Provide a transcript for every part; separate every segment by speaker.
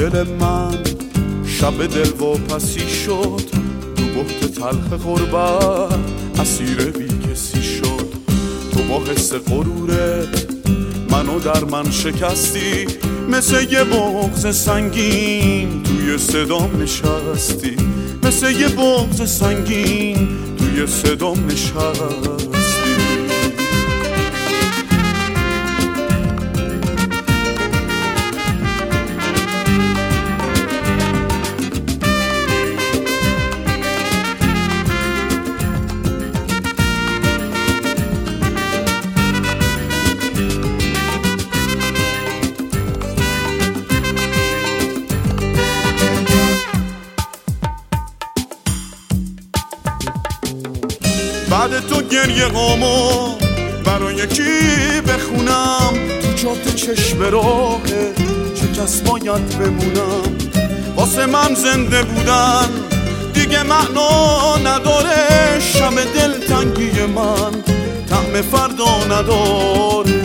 Speaker 1: دل من شب دل واپسی شد، تو بحت تلخ غربت اسیر بی کسی شد. تو با حس غرورت منو در من شکستی، مثل یه بغض سنگین توی صدام نشستی، مثل یه بغض سنگین توی صدام نشستی. بعد تو گریه هامو برای کی بخونم؟ تو چات چشم راه چه کس باید بمونم؟ واسه من زنده بودن دیگه معنا نداره، شب دلتنگی من طعم فردا نداره.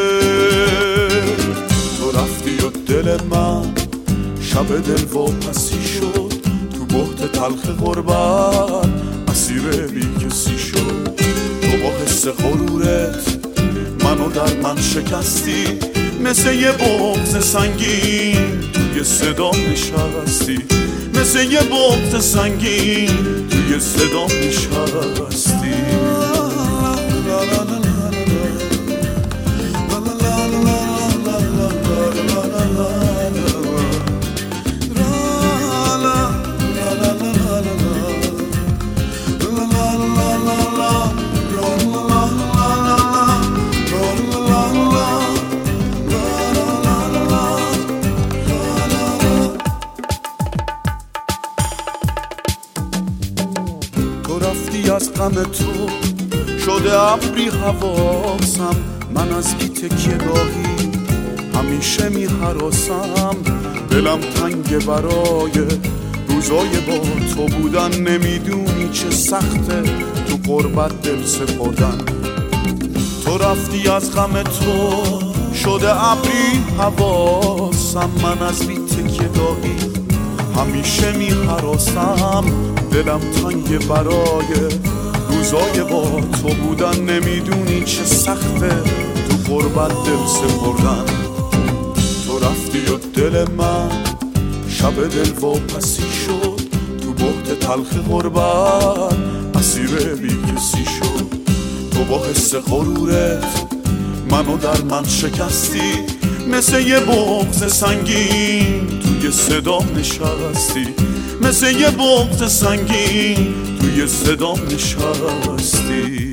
Speaker 1: تو رفتی و دل من شب دل واپسی شد، تو بحت تلخ غربت اسیر بی کسی شد. تو با حس غرورت منو در من شکستی، مثل یه بغض سنگین توی صدام نشستی، مثل یه بغض سنگین توی صدام نشستی. تو رفتی از غم تو شده ابری حواسم، من از بی تکیه گاهی همیشه می هراسم. دلم تنگ برای روزای با تو بودن، نمیدونی چه سخته تو غربت دل سپردن. تو رفتی از غم تو شده ابری حواسم، من از بی تکیه گاهی همیشه می هراسم. دلم تنگ برای روزای با تو بودن، نمیدونی چه سخته تو غربت دل سپردن. تو رفتی و دل من شب دل واپسی شد، تو بحت تلخ غربت اسیر بی کسی شد. تو با حس غرورت منو در من شکستی، مثل یه بغض سنگین توی صدام نشستی، مثل یه بغض سنگین توی صدام نشستی.